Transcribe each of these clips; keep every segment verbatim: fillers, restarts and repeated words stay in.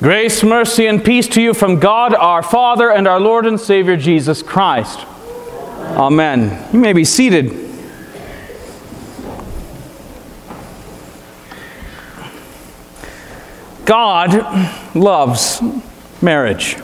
Grace, mercy, and peace to you from God our Father and our Lord and Savior Jesus Christ. Amen. You may be seated. God loves marriage.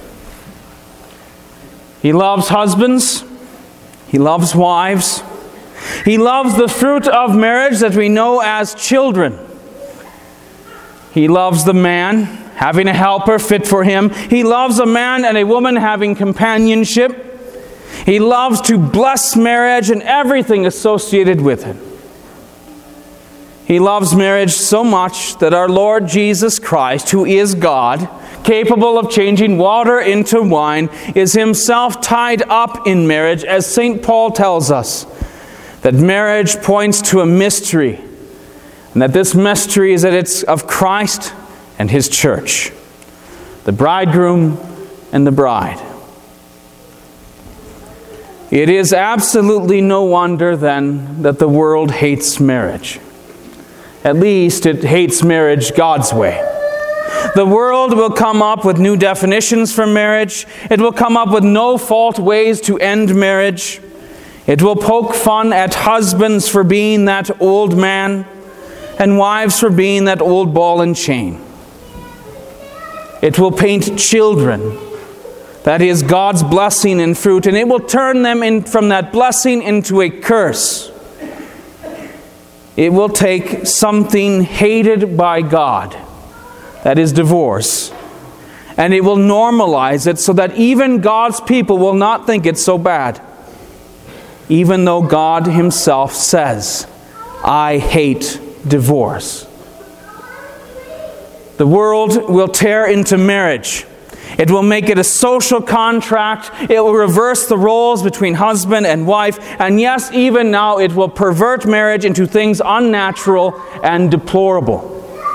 He loves husbands. He loves wives. He loves the fruit of marriage that we know as children. He loves the man having a helper fit for him. He loves a man and a woman having companionship. He loves to bless marriage and everything associated with it. He loves marriage so much that our Lord Jesus Christ, who is God, capable of changing water into wine, is himself tied up in marriage, as Saint Paul tells us, that marriage points to a mystery, and that this mystery is that it's of Christ and his church, the bridegroom and the bride. It is absolutely no wonder then that the world hates marriage. At least it hates marriage God's way. The world will come up with new definitions for marriage. It will come up with no-fault ways to end marriage. It will poke fun at husbands for being that old man and wives for being that old ball and chain. It will paint children, that is God's blessing and fruit, and it will turn them in from that blessing into a curse. It will take something hated by God, that is divorce, and it will normalize it so that even God's people will not think it's so bad, even though God himself says, I hate divorce. The world will tear into marriage. It will make it a social contract. It will reverse the roles between husband and wife. And yes, even now it will pervert marriage into things unnatural and deplorable.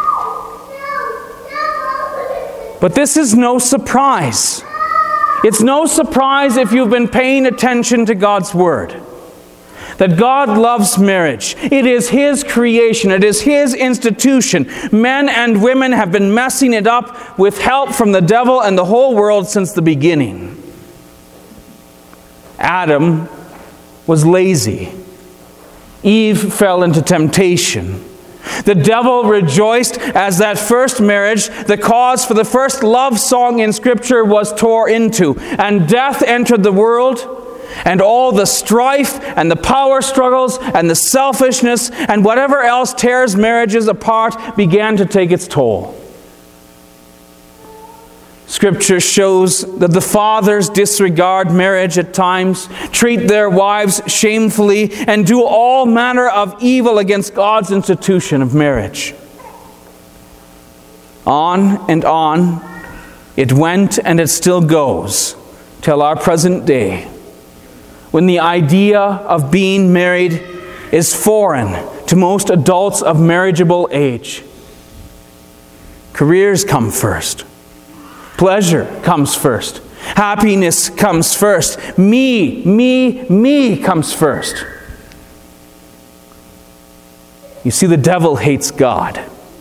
But this is no surprise. It's no surprise if you've been paying attention to God's Word, that God loves marriage. It is his creation. It is his institution. Men and women have been messing it up with help from the devil and the whole world since the beginning. Adam was lazy. Eve fell into temptation. The devil rejoiced as that first marriage, the cause for the first love song in Scripture, was tore into, and death entered the world. And all the strife and the power struggles and the selfishness and whatever else tears marriages apart began to take its toll. Scripture shows that the fathers disregard marriage at times, treat their wives shamefully, and do all manner of evil against God's institution of marriage. On and on it went, and it still goes till our present day, when the idea of being married is foreign to most adults of marriageable age. Careers come first. Pleasure comes first. Happiness comes first. Me, me, me comes first. You see, the devil hates God.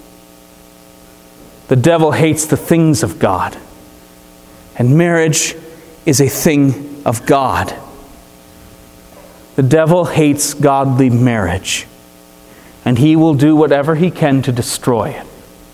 The devil hates the things of God. And marriage is a thing of God. The devil hates godly marriage, and he will do whatever he can to destroy it.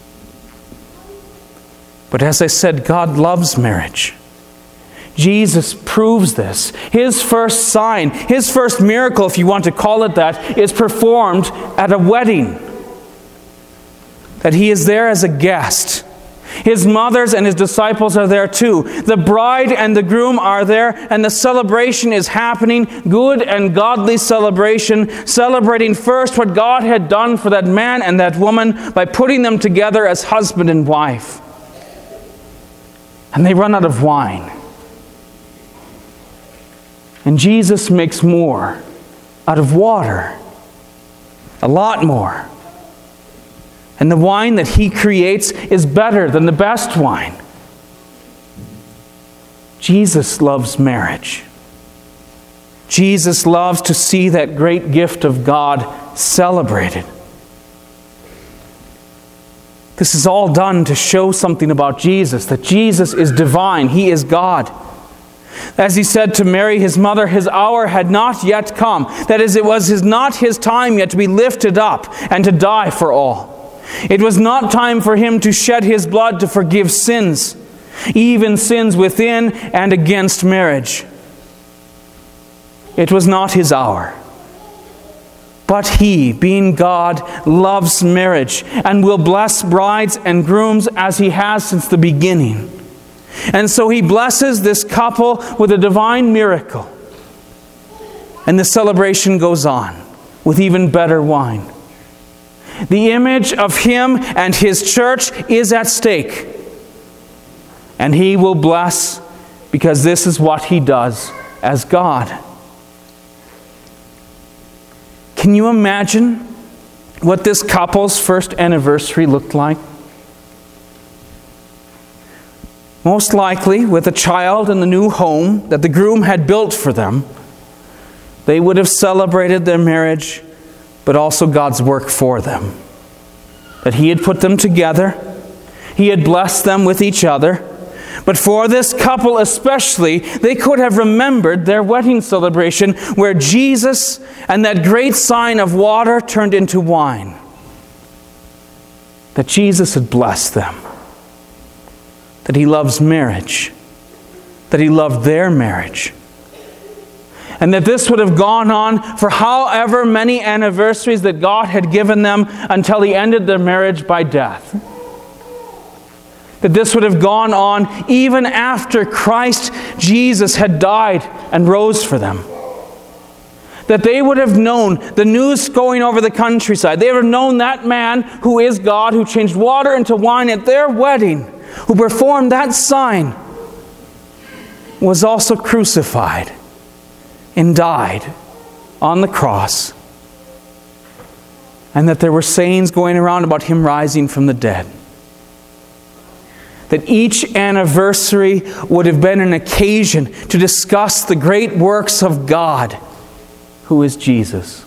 But as I said, God loves marriage. Jesus proves this. His first sign, his first miracle, if you want to call it that, is performed at a wedding. That he is there as a guest. His mothers and his disciples are there too. The bride and the groom are there, and the celebration is happening. Good and godly celebration, celebrating first what God had done for that man and that woman by putting them together as husband and wife. And they run out of wine. And Jesus makes more out of water. A lot more. And the wine that he creates is better than the best wine. Jesus loves marriage. Jesus loves to see that great gift of God celebrated. This is all done to show something about Jesus, that Jesus is divine. He is God. As he said to Mary, his mother, his hour had not yet come. That is, it was his, not his time yet to be lifted up and to die for all. It was not time for him to shed his blood to forgive sins, even sins within and against marriage. It was not his hour. But he, being God, loves marriage and will bless brides and grooms as he has since the beginning. And so he blesses this couple with a divine miracle. And the celebration goes on with even better wine. The image of him and his church is at stake. And he will bless because this is what he does as God. Can you imagine what this couple's first anniversary looked like? Most likely, with a child in the new home that the groom had built for them, they would have celebrated their marriage, but also God's work for them. That He had put them together, He had blessed them with each other. But for this couple especially, they could have remembered their wedding celebration where Jesus and that great sign of water turned into wine. That Jesus had blessed them. That He loves marriage. That He loved their marriage. And that this would have gone on for however many anniversaries that God had given them until He ended their marriage by death. That this would have gone on even after Christ Jesus had died and rose for them. That they would have known the news going over the countryside. They would have known that man who is God, who changed water into wine at their wedding, who performed that sign, was also crucified and died on the cross. And that there were sayings going around about Him rising from the dead. That each anniversary would have been an occasion to discuss the great works of God, who is Jesus.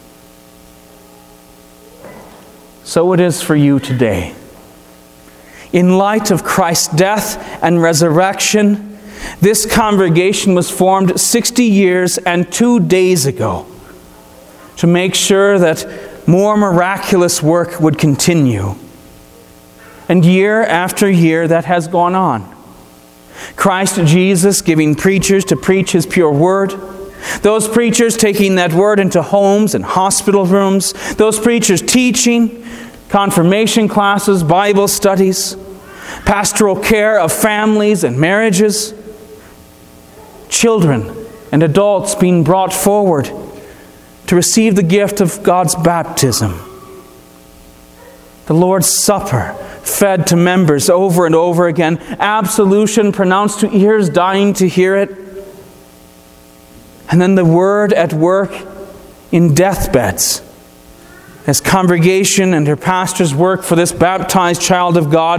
So it is for you today. In light of Christ's death and resurrection, this congregation was formed sixty years and two days ago to make sure that more miraculous work would continue. And year after year that has gone on. Christ Jesus giving preachers to preach His pure word. Those preachers taking that word into homes and hospital rooms. Those preachers teaching, confirmation classes, Bible studies, pastoral care of families and marriages. Children and adults being brought forward to receive the gift of God's baptism. The Lord's Supper fed to members over and over again. Absolution pronounced to ears dying to hear it. And then the Word at work in deathbeds. As congregation and her pastors work for this baptized child of God,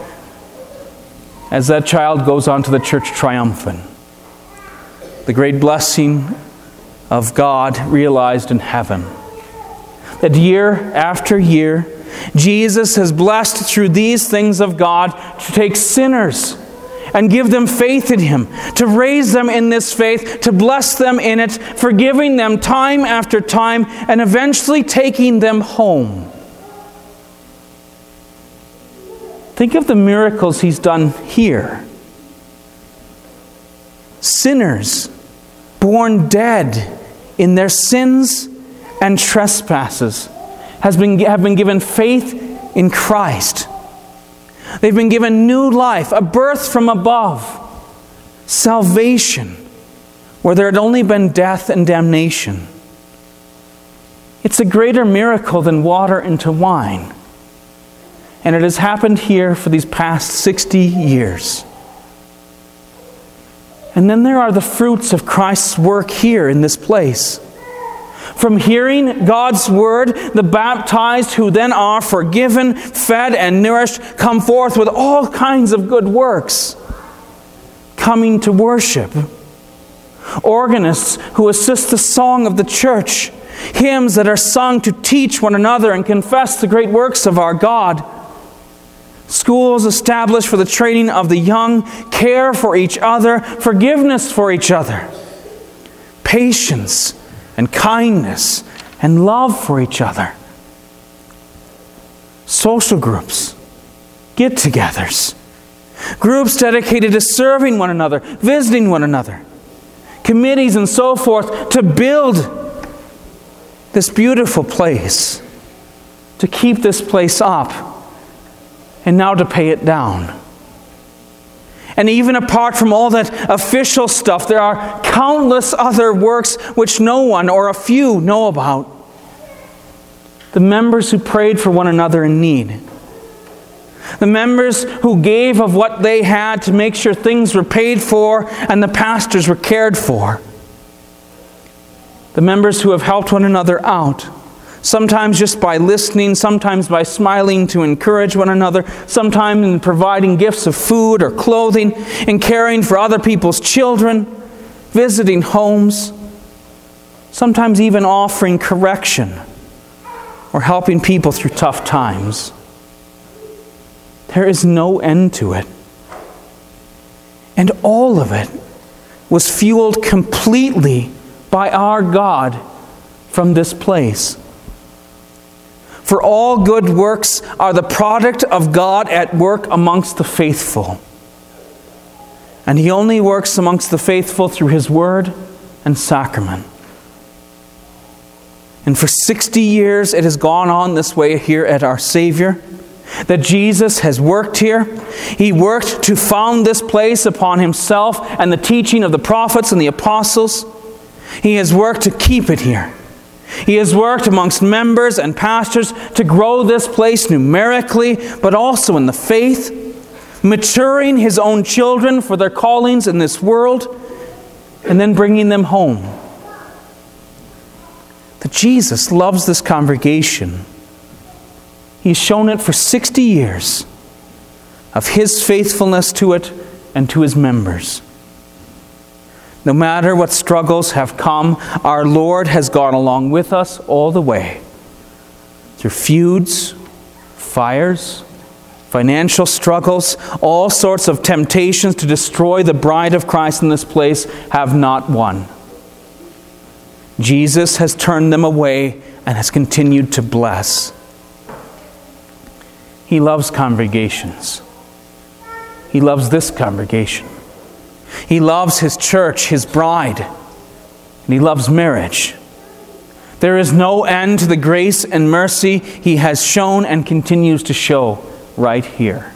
as that child goes on to the church triumphant. The great blessing of God realized in heaven. That year after year, Jesus has blessed through these things of God to take sinners and give them faith in Him, to raise them in this faith, to bless them in it, forgiving them time after time, and eventually taking them home. Think of the miracles He's done here. Sinners born dead in their sins and trespasses has been, have been given faith in Christ. They've been given new life, a birth from above, salvation, where there had only been death and damnation. It's a greater miracle than water into wine. And it has happened here for these past sixty years. And then there are the fruits of Christ's work here in this place. From hearing God's word, the baptized who then are forgiven, fed, and nourished come forth with all kinds of good works, coming to worship. Organists who assist the song of the church, hymns that are sung to teach one another and confess the great works of our God. schools established for the training of the young, care for each other, forgiveness for each other, patience and kindness and love for each other. Social groups, get-togethers, groups dedicated to serving one another, visiting one another, committees and so forth to build this beautiful place, to keep this place up, and now to pay it down. And even apart from all that official stuff, there are countless other works which no one or a few know about. The members who prayed for one another in need. The members who gave of what they had to make sure things were paid for and the pastors were cared for. The members who have helped one another out, sometimes just by listening, sometimes by smiling to encourage one another, sometimes in providing gifts of food or clothing, in caring for other people's children, visiting homes, sometimes even offering correction or helping people through tough times. There is no end to it. And all of it was fueled completely by our God from this place. For all good works are the product of God at work amongst the faithful. And He only works amongst the faithful through His Word and sacrament. And for sixty years it has gone on this way here at Our Savior, that Jesus has worked here. He worked to found this place upon Himself and the teaching of the prophets and the apostles. He has worked to keep it here. He has worked amongst members and pastors to grow this place numerically, but also in the faith, maturing His own children for their callings in this world, and then bringing them home. That Jesus loves this congregation. He's shown it for sixty years of His faithfulness to it and to His members. No matter what struggles have come, our Lord has gone along with us all the way. Through feuds, fires, financial struggles, all sorts of temptations to destroy the bride of Christ in this place have not won. Jesus has turned them away and has continued to bless. He loves congregations. He loves this congregation. He loves His church, His bride, and He loves marriage. There is no end to the grace and mercy He has shown and continues to show right here.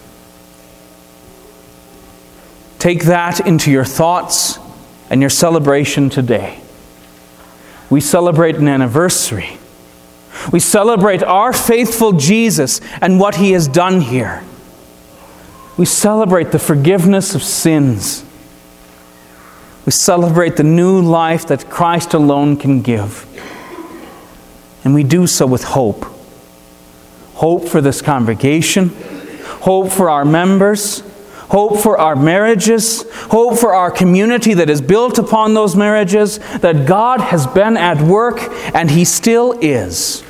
Take that into your thoughts and your celebration today. We celebrate an anniversary. We celebrate our faithful Jesus and what He has done here. We celebrate the forgiveness of sins. We celebrate the new life that Christ alone can give. And we do so with hope. Hope for this congregation, hope for our members, hope for our marriages, hope for our community that is built upon those marriages, that God has been at work and He still is.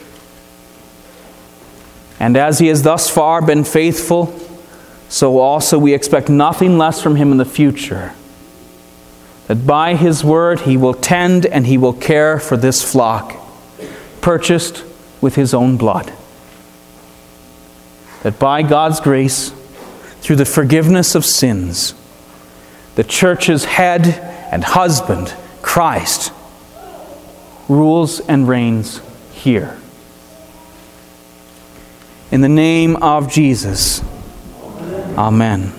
And as He has thus far been faithful, so also we expect nothing less from Him in the future. That by His word He will tend and He will care for this flock, purchased with His own blood. That by God's grace, through the forgiveness of sins, the church's head and husband, Christ, rules and reigns here. In the name of Jesus, amen.